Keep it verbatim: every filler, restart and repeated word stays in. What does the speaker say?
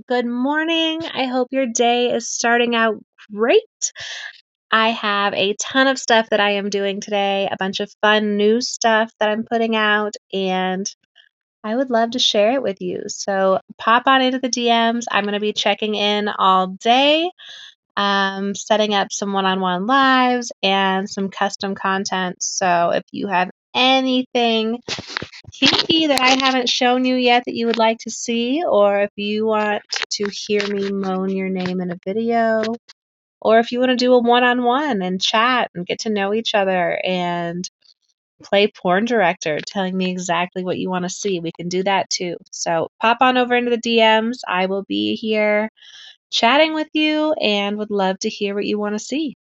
Good morning. I hope your day is starting out great. I have a ton of stuff that I am doing today, a bunch of fun new stuff that I'm putting out, and I would love to share it with you. So pop on into the D Ms. I'm going to be checking in all day, um, setting up some one-on-one lives and some custom content. So if you have anything kinky that I haven't shown you yet that you would like to see, or if you want to hear me moan your name in a video, or if you want to do a one-on-one and chat and get to know each other and play porn director, telling me exactly what you want to see, we can do that too. So pop on over into the D Ms. I will be here chatting with you and would love to hear what you want to see.